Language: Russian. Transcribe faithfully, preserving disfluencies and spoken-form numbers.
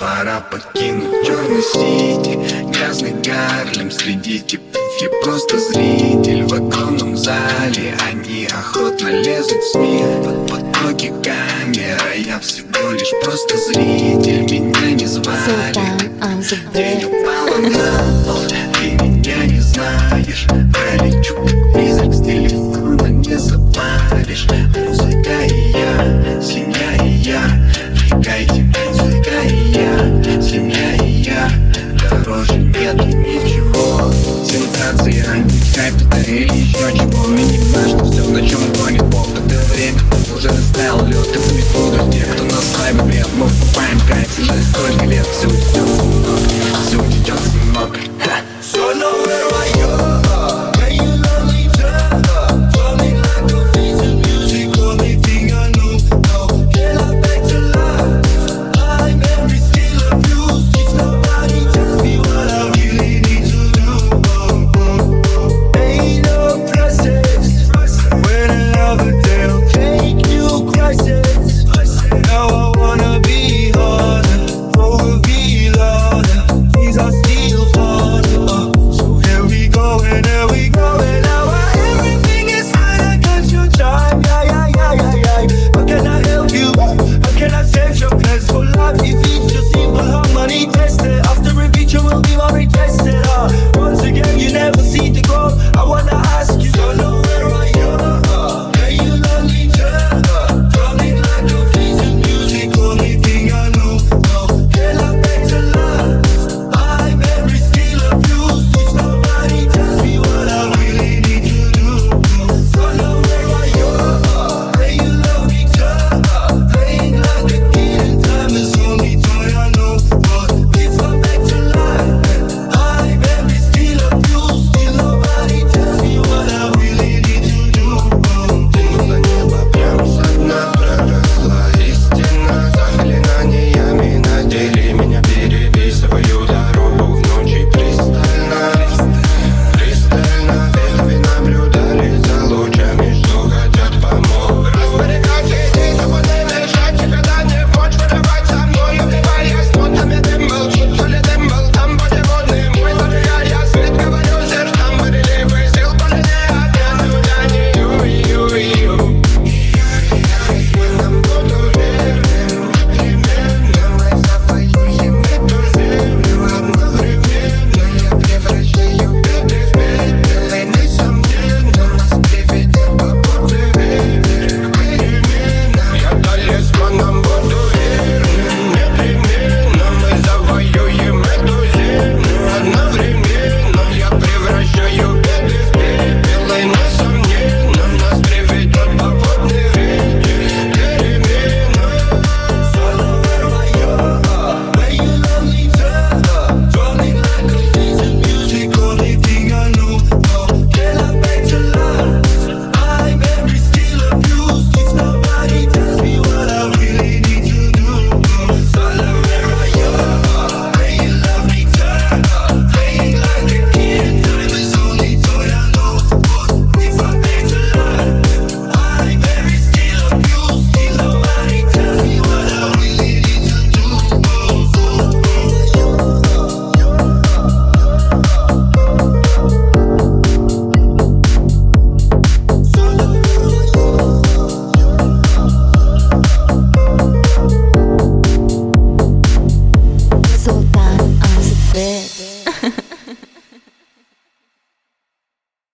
Пора покинуть черный сити, грязный Гарлем. Среди типов я просто зритель в огромном зале. Они охотно лезут в СМИ под потоки камер, а я всего лишь просто зритель. Меня не звали, день упала на пол. Ты меня не знаешь, пролечу как призрак с телефона, не запалишь. Музыка и я, семья и я, втекайте, музыка и я, семья и я. Дороже нету ничего. Сенсации, а не хайп, это или еще чего. Минимально, что все, на чем гонит поп. Это время уже растаял лед. Это не будут те, кто нас хайпе бред. Мы покупаем кайф уже столько лет. Все уйдет, все уйдет.